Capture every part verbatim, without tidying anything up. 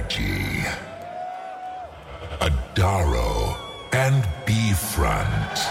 Energy, Adaro, and B-Front.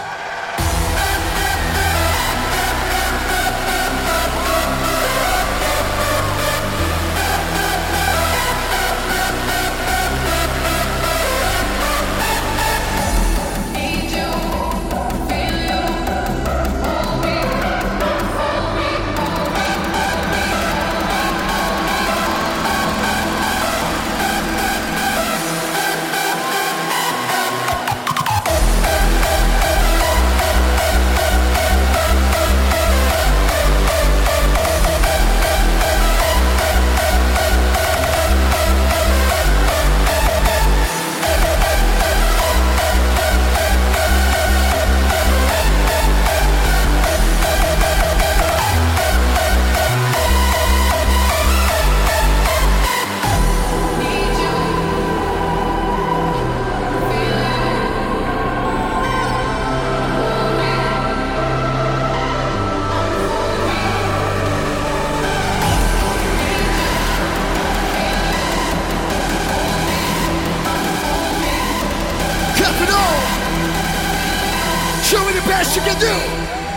Show me the best you can do.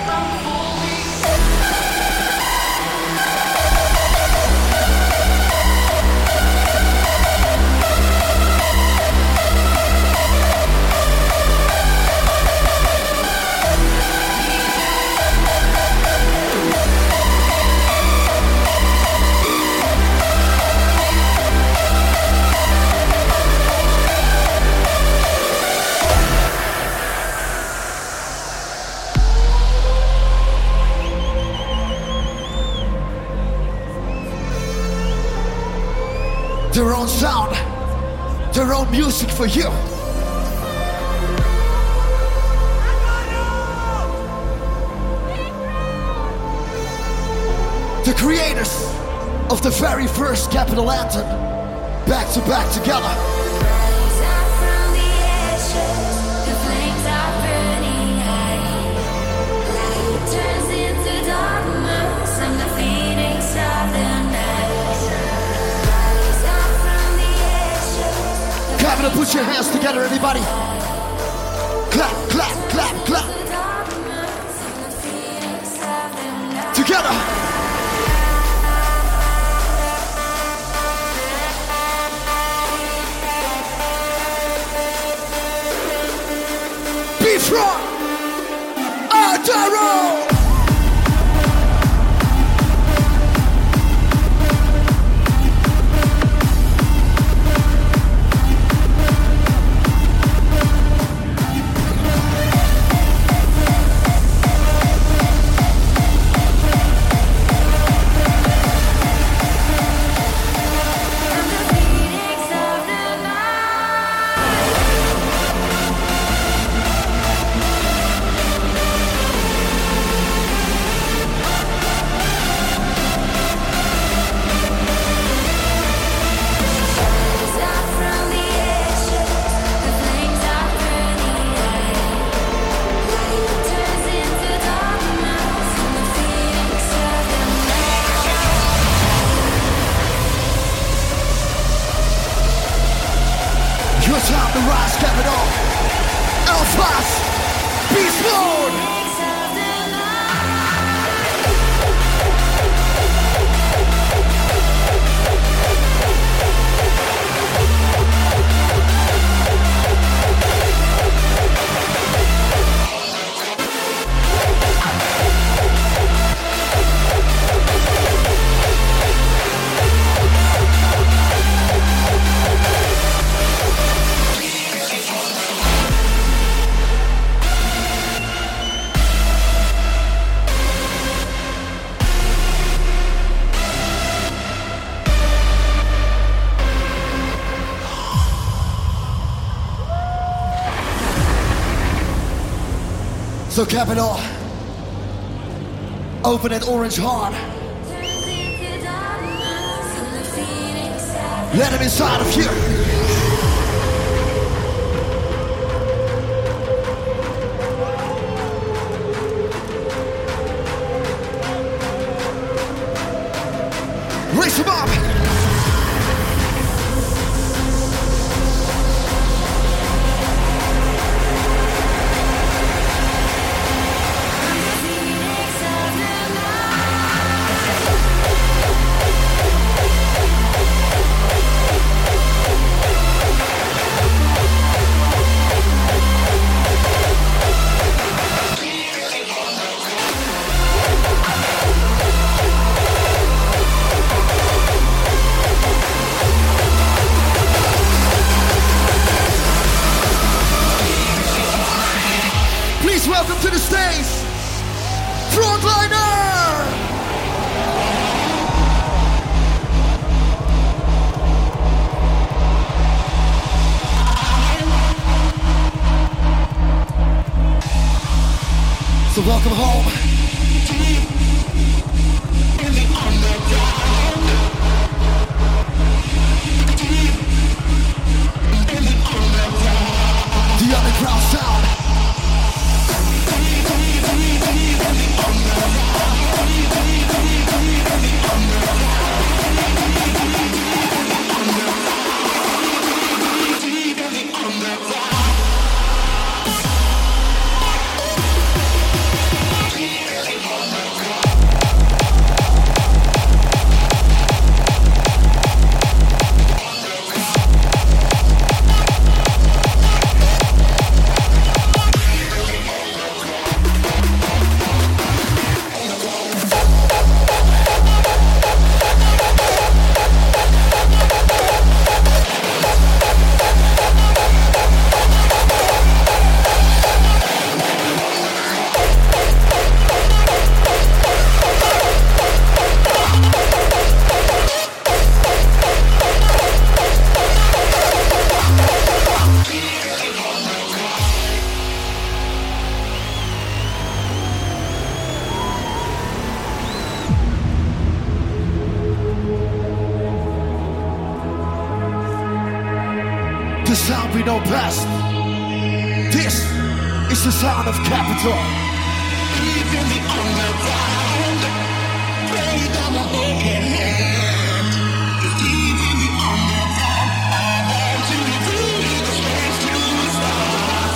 Their own sound, their own music for you. The creators of the very first Capital Anthem, back to back together. Capital, put your hands together, everybody. Clap, clap, clap, clap. Together. B-Front, Adaro. Your time to rise, Capital. Alphas, beast mode. So Capital, open that orange heart. Let him inside of you. Raise him up. welcome home. In the underground. Deep in the underground. The underground sound. Deep, deep, deep, deep in the underground. Deep, deep, deep, deep in the underground. Deep in the underground. The sound we know best. This is the sound of Capital. Deep in the underground. Play down the broken hand. Deep in the underground. To reveal the space to start.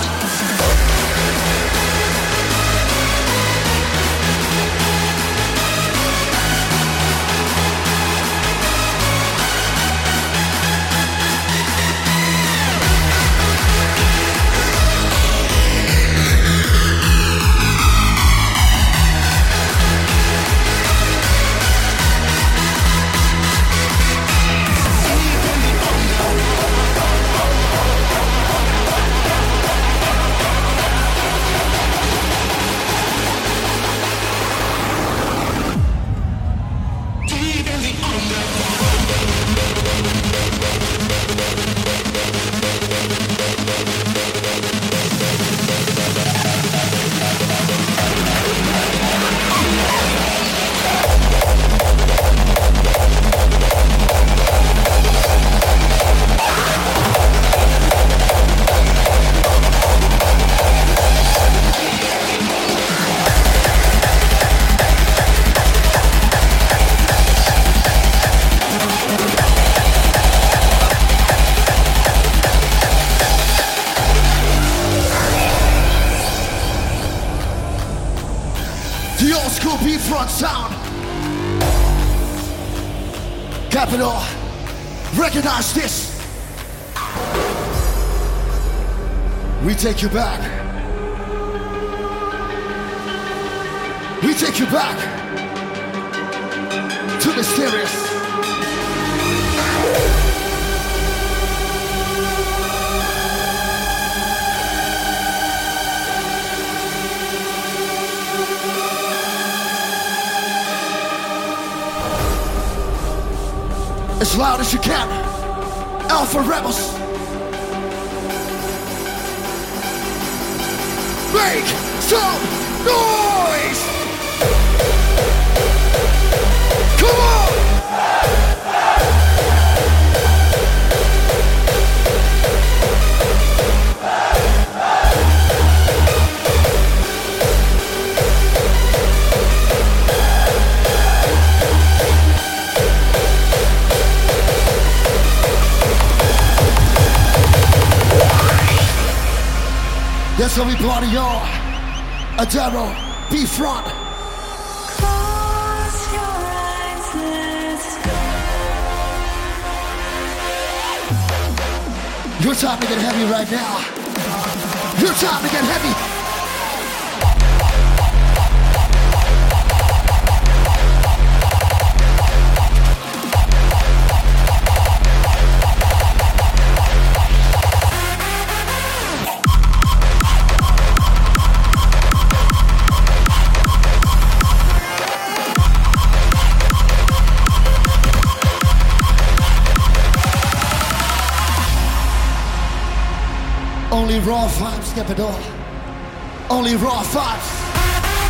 The old school B-front sound. Capital, recognize this. We take you back. We take you back to Mysterious. As loud as you can. Alpha Rebels. Make some noise! Come on! That's how we party, y'all. Adaro, B-front. Close your eyes, let's go. Your time to get heavy right now. Your time to get heavy. Only raw vibes, Capital. Only raw vibes.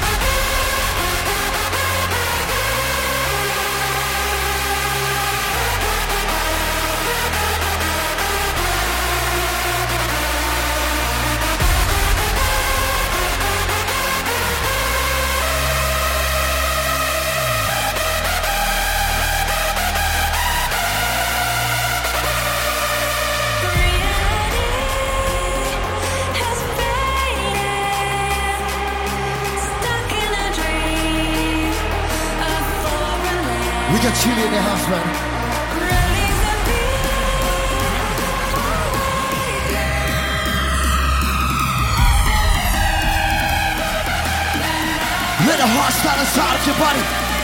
We got Chile in the house, man. Let the heart start inside of your body.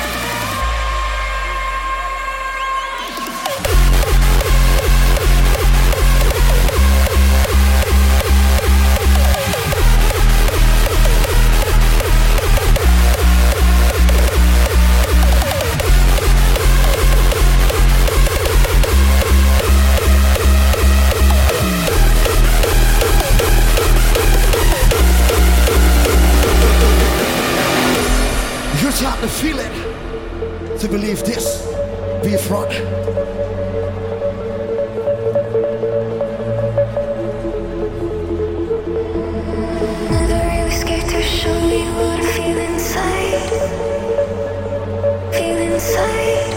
Time to feel it, to believe this, be front. Never really scared to show me what I feel inside. Feel inside.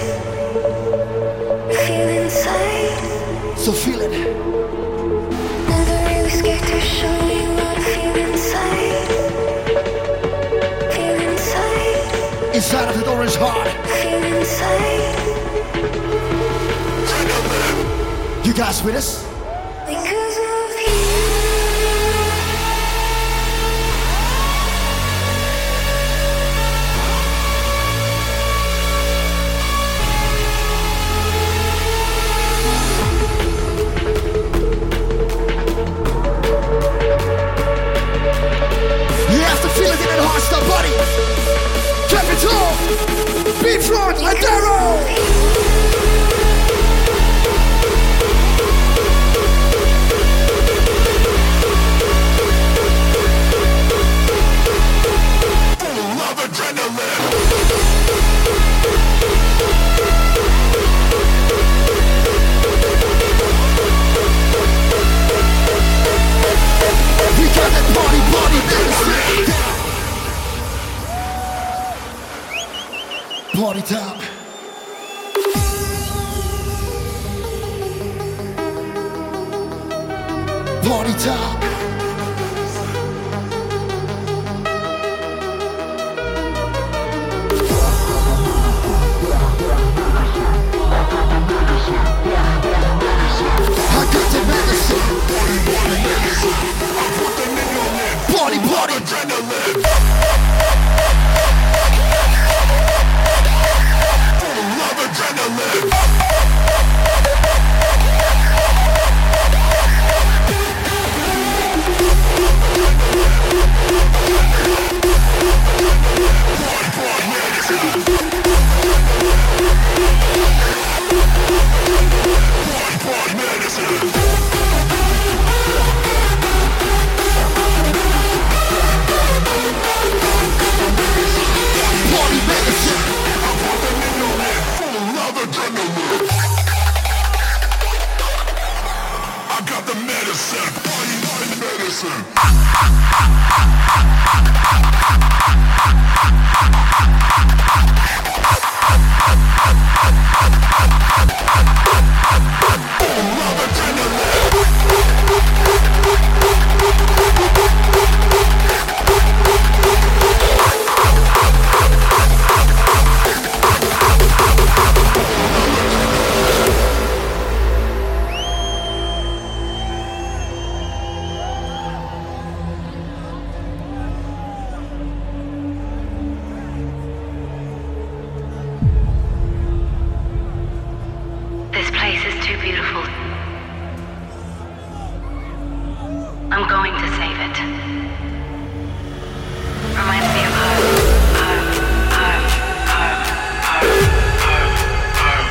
Feel inside. So feel it. Never really scared to show me what I feel inside. Feel inside. Inside of the orange heart. Feel inside. You guys with us? Because of you. You have to feel it in that heart, stop, buddy. Capital, be front, Ladero. Full of adrenaline. We got that party, party, dance. Party time. Party time. I got the medicine. Party, party, adrenaline. Full of adrenaline. This place is too beautiful. I'm going to save it. Reminds me of home, home, home, home, home, home, home,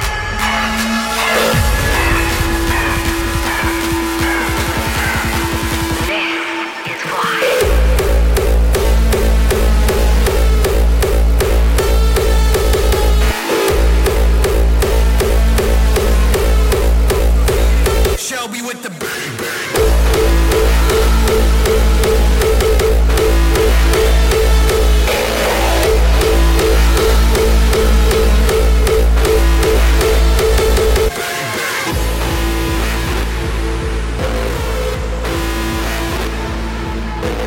home. This is why. Shelby with the bang bang.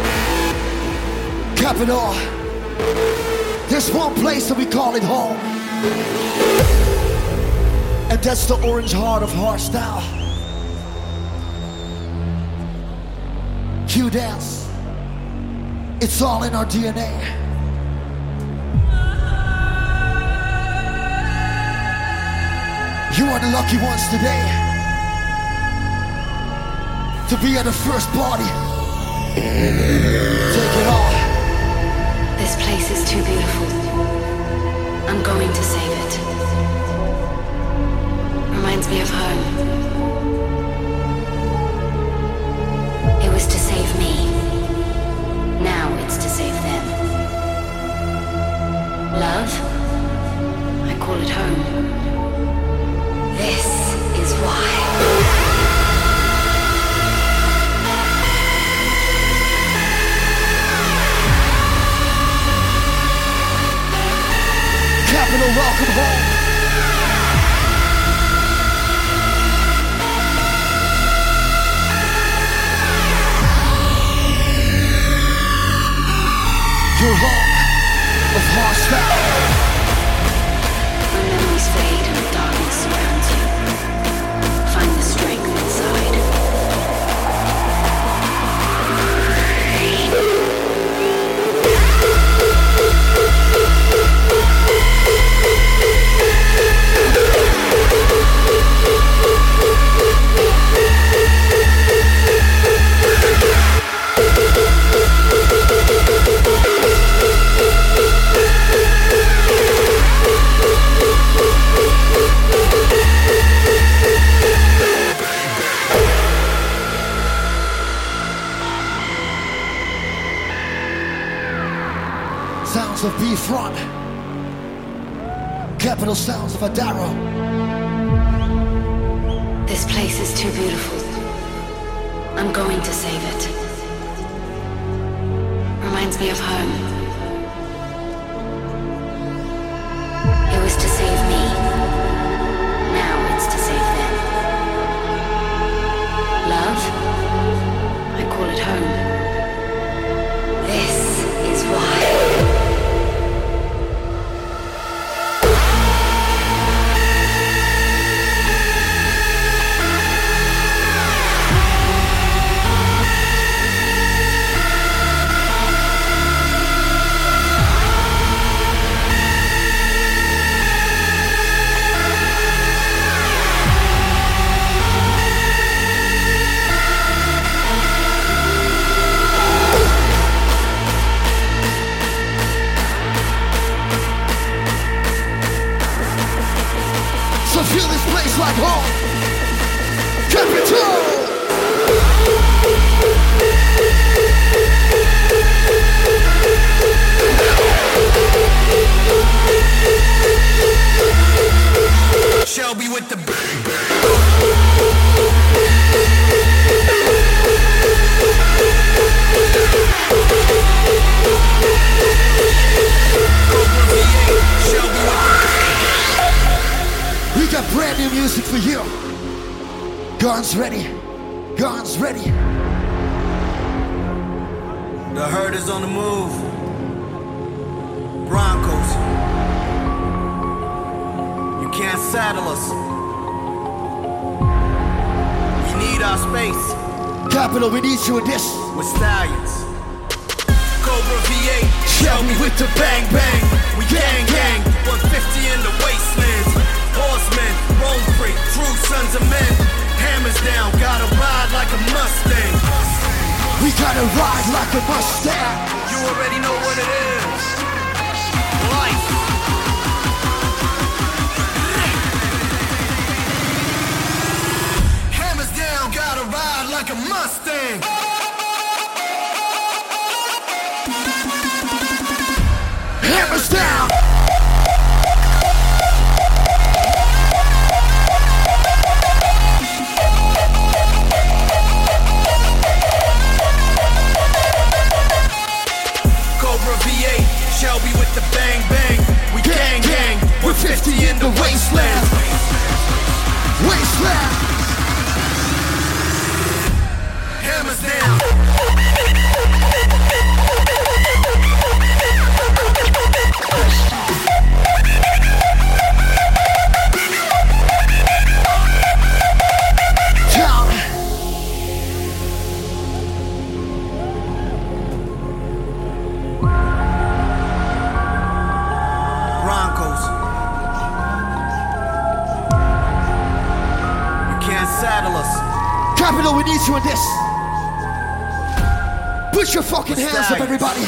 Capital. There's one place that we call it home. And that's the orange heart of hardstyle. Q dance. It's all in our D N A. You are the lucky ones today to be at the first party. Take it off. This place is too beautiful. I'm going to save it. Reminds me of home. It was to save me. Now it's to save them. Love? I call it home. This is why. Capital, welcome home. Your home of hardstyle. When memories fade and the darkness surrounds you, find the strength inside. Sounds of B-Front. Capital sounds of Adaro. This place is too beautiful. I'm going to save it. Reminds me of home. It was to save me. Now it's to save them. Love? I call it home. This is why. So feel this place like home. Capital! Shelby with the bang bang. Shelby with the We got brand new music for you. Guns ready. Guns ready. The herd is on the move. Broncos. You can't saddle us. We need our space. Capital, we need you in this. With stallions. Cobra V eight. Shelby with the bang bang. We gang gang. one fifty in the wastelands. Horsemen, roll free, true sons of men. Hammers down, gotta ride like a Mustang. We gotta ride like a Mustang. You already know what it is. Life. Hammers down, gotta ride like a Mustang. Hammers down. Shelby with the bang bang. We gang gang. We're fifty in the wasteland. Wasteland. Hammers down. battle us. Capital, we need you in this. Put your fucking We're hands up, staggers. everybody.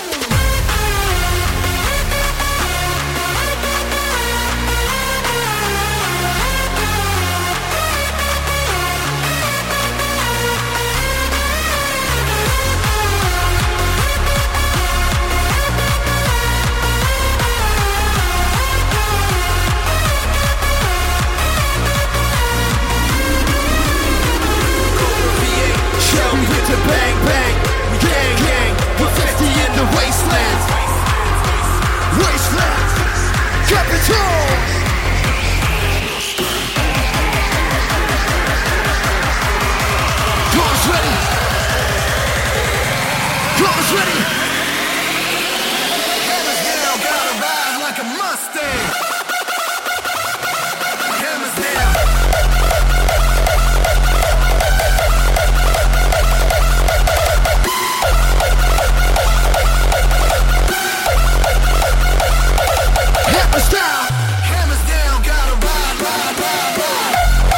Shelby with the bang bang, gang gang, we're fifty in the wasteland. Wasteland, Capital. Guns ready. Guns ready. Hammers down, gotta ride like a Mustang. Hammers down. Hammers down. Hammers down, gotta ride, ride, ride, ride.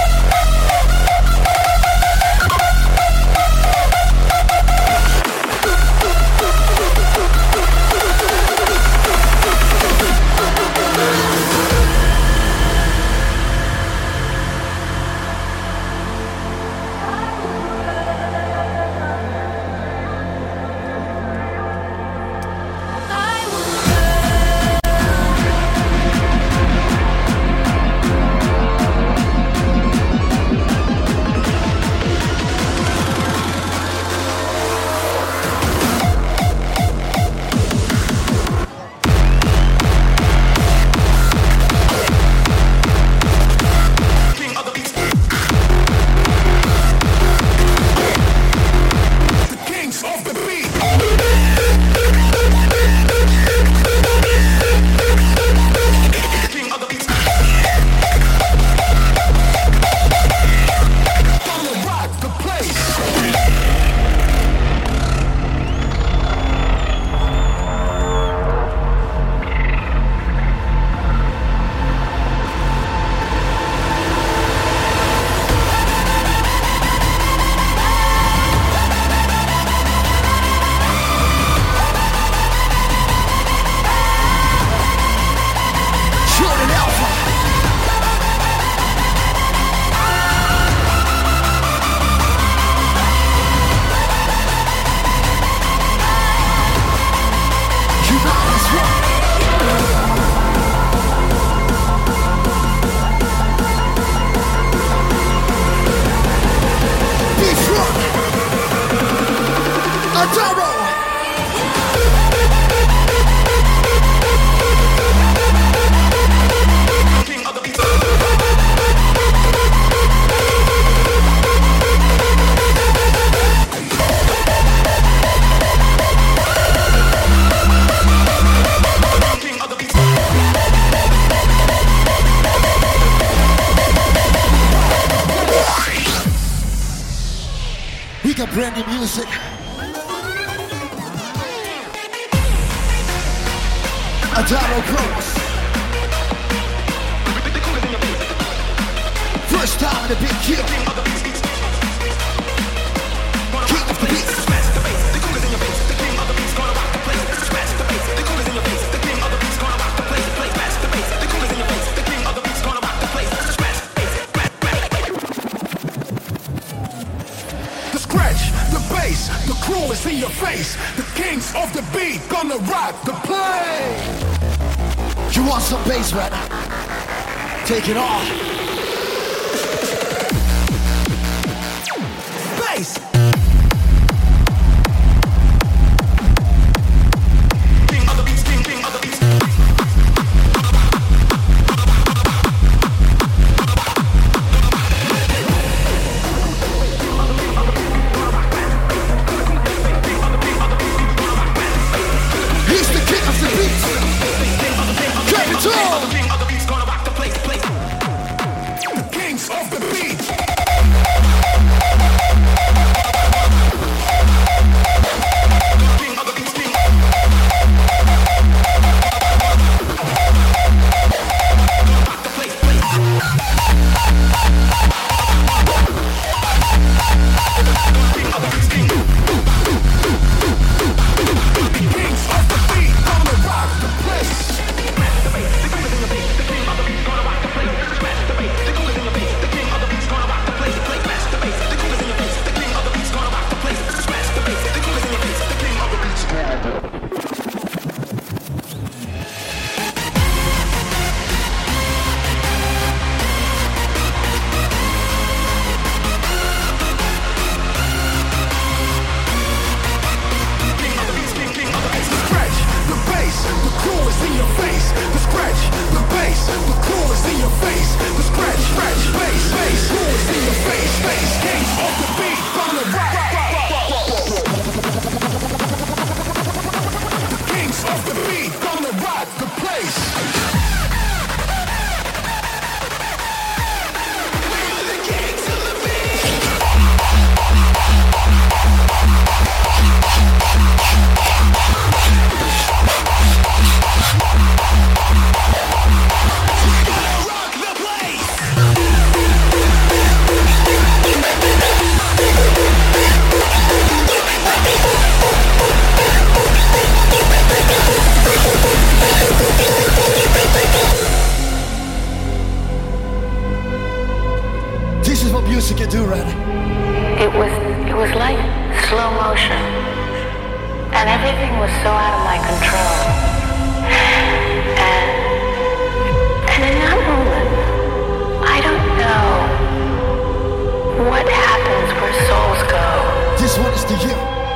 King of the beats. The kings of the beat. King of the beats. Gonna rock the place. Jordan Alpha. Unite as one. Beef Rock. Adoro. King of the beats. King of the beats. We got brand new music. Adaro Cross. First time in a big kill. King of the beats. King of the beats. Smash the bass. The coolers in your face. The king of the beats gonna rock the place. Smash the bass. The coolers in your face. The king of the beats gonna rock the place. Play smash the bass. The coolers in your face. The king of the beats gonna rock the place. Smash the bass. The scratch, the bass, the crew is in your face. The kings of the beat gonna rock the place. You want some bass, man? Take it off. Bass. King of the beats. King, king of the beats. He's the king of the beats. Capital. King of the beats gonna rock the place. Place. The kings of the beat. King of the beats. King. Rock the place. Place. This is what music can do, right? It was it was like slow motion. And everything was so out of my control. And and in that moment, I don't know what happens where souls go. This one is to you.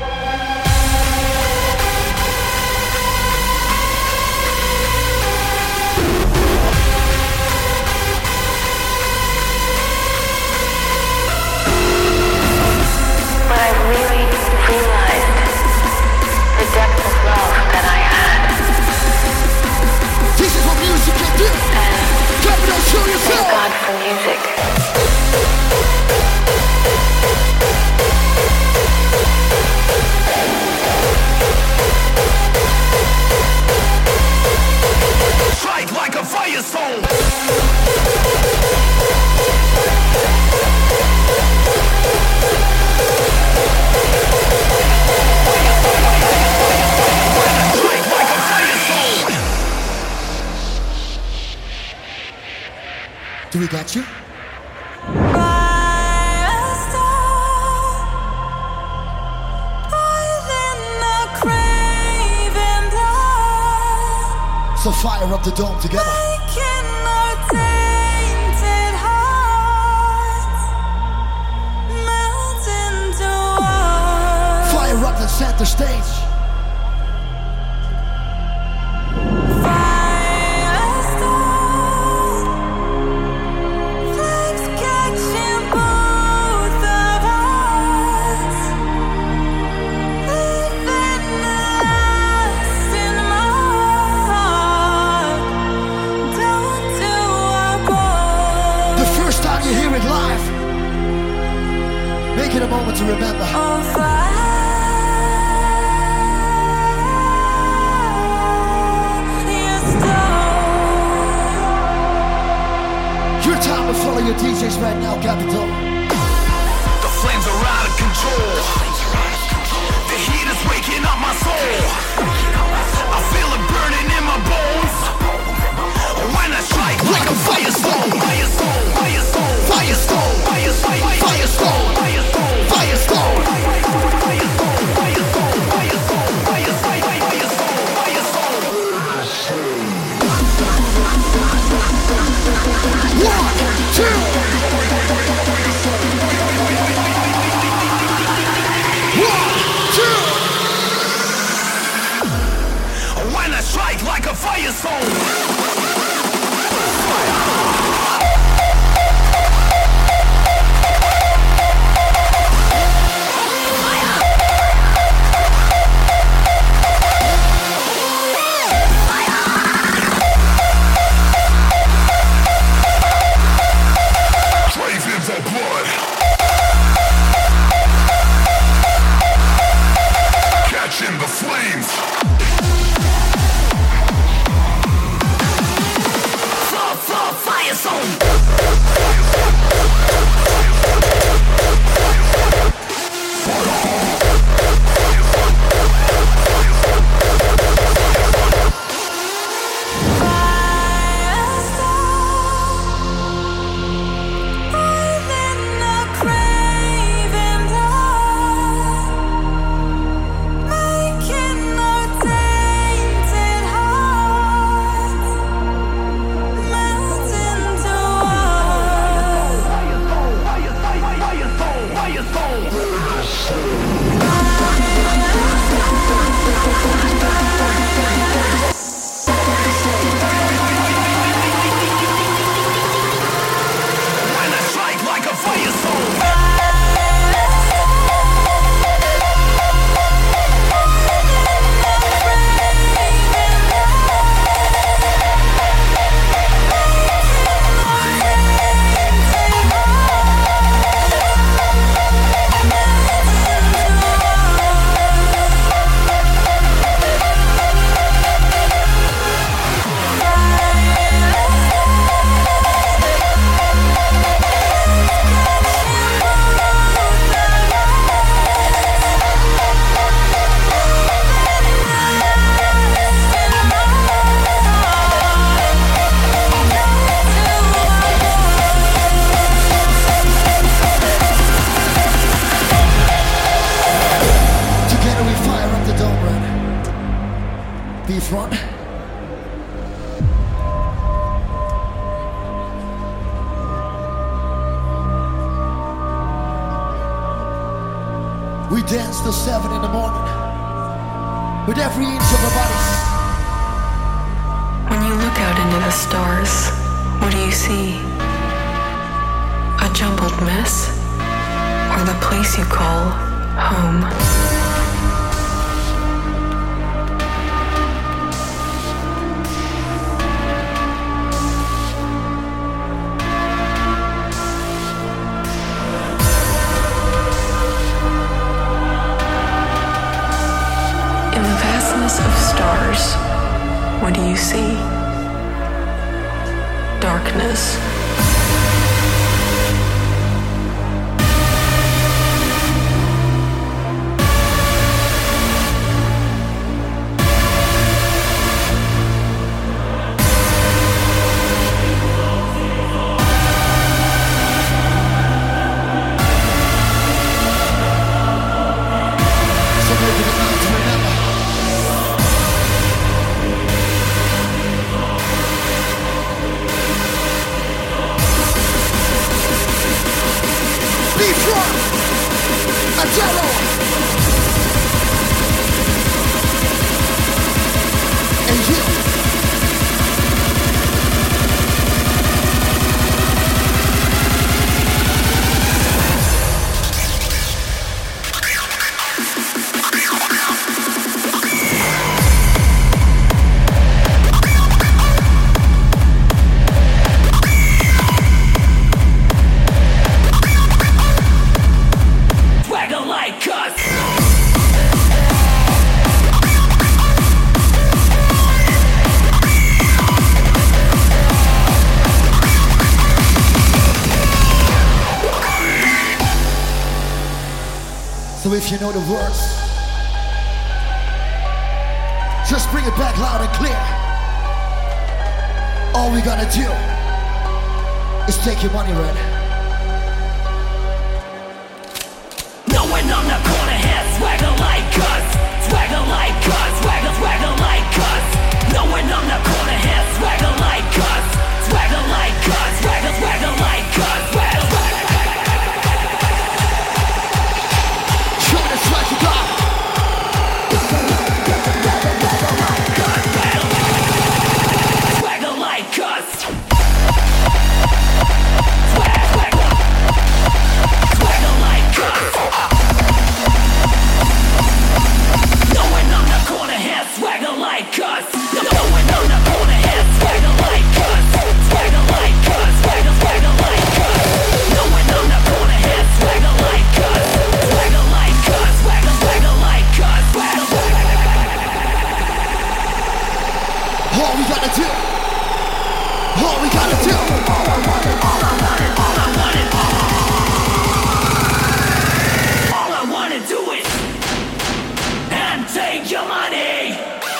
But I really realized the depth of love that I had. This is what music can do. And Capital, show thank yourself. God for music. Strike like a firestorm. Do we got you? So fire up the dome together. Fire up the center stage. Make it a moment to remember. Your time to follow your D Js right now, Capital. The flames are out of control. The heat is waking up my soul. I feel it burning in my bones. When I strike like a firestorm. Firestorm, firestorm, firestorm, firestorm, firestorm, firestorm, firestorm, One, two. One, two. When I strike like a firestorm. Catching the flames. dance till seven in the morning with every inch of our bodies. When you look out into the stars, what do you see? A jumbled mess? Or the place you call home? In the vastness of stars, what do you see? Darkness. So if you know the words, just bring it back loud and clear. All we gotta do is take your money, Red. Knowing I'm not gonna have swagger like us, swagger like us, swagger, swagger like us. Knowing I'm not gonna have swagger like us, swagger like us, swagger, swagger like us, swagger, swagger. Show me the swag you got. Swagger like us. Swag, swagger. Swagger like us. Knowing I'm not gonna have swagger like us. Knowing I'm not gonna have swagger like us. Swagger like us. Swagger, swagger like us. Knowing I'm not gonna have swagger like us. Swagger like us. Swagger, swagger like us. Swagger, swagger. All we gotta do, all we gotta do. All I want it, all I want it, all I want it. All I wanna do is and take your money.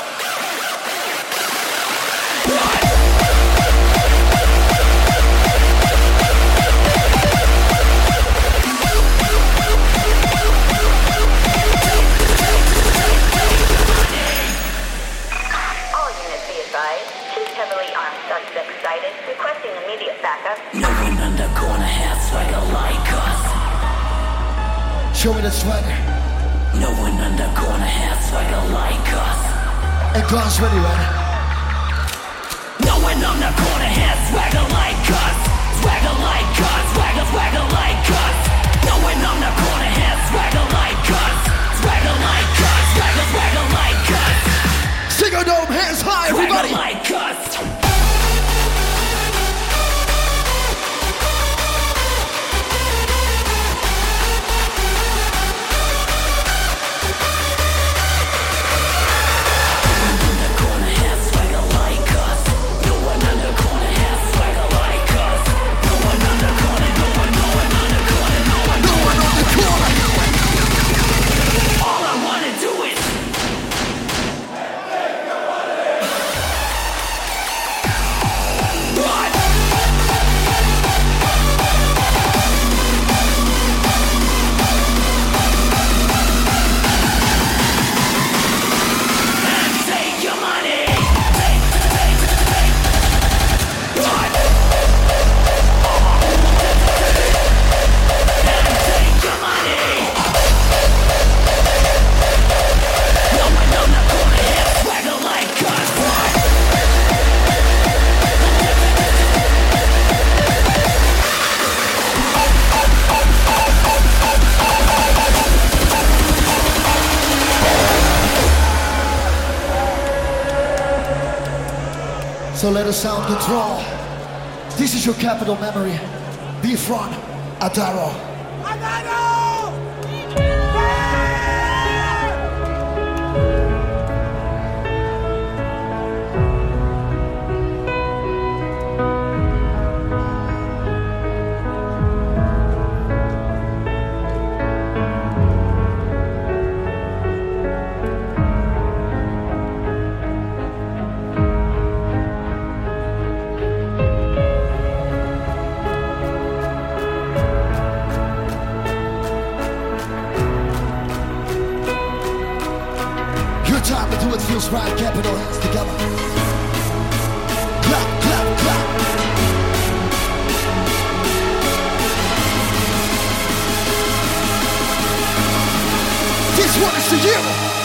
All units be advised. Two heavily armed suspects sighted, requesting immediate backup. No one under gonna have swagger like us. Show me the swagger. No one under gonna have swagger like us. And guns ready, Red. No one under gonna have swagger like us. Swagger like us. Swagger, swagger like us. No one under gonna have swagger like us. Swagger like us. Swagger, swagger like us. Single dome, hands high, everybody. Swagger like us. Gonna have So let us sound control. This is your capital memory. Be from Adaro. Time to do it feels right, capital hands together. Clap, clap, clap. This one is to you.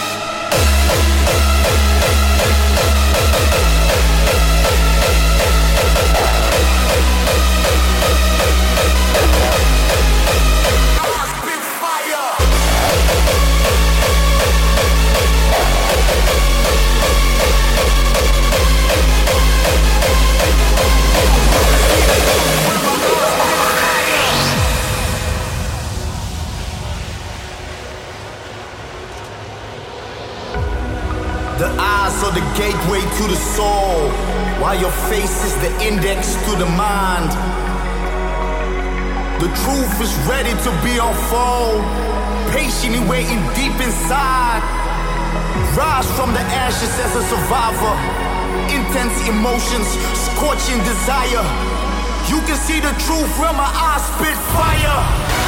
The eyes are the gateway to the soul, while your face is the index to the mind. The truth is ready to be unfold, patiently waiting deep inside. Rise from the ashes as a survivor, intense emotions, scorching desire. You can see the truth when my eyes spit fire.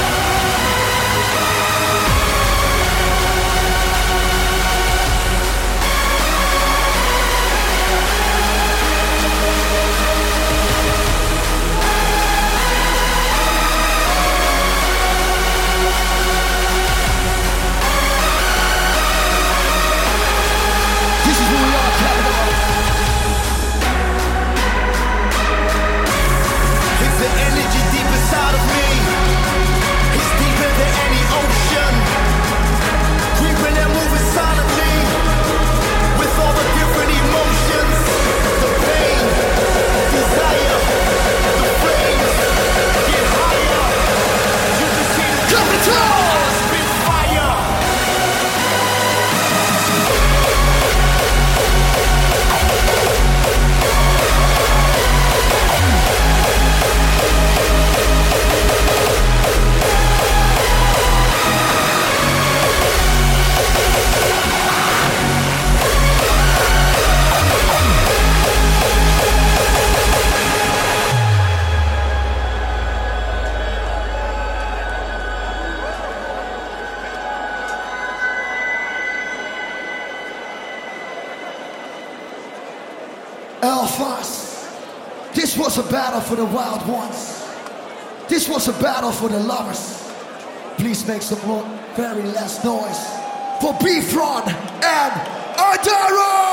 Alphas, this was a battle for the wild ones. This was a battle for the lovers. Please make some more, very less noise for Bifron and Adaro!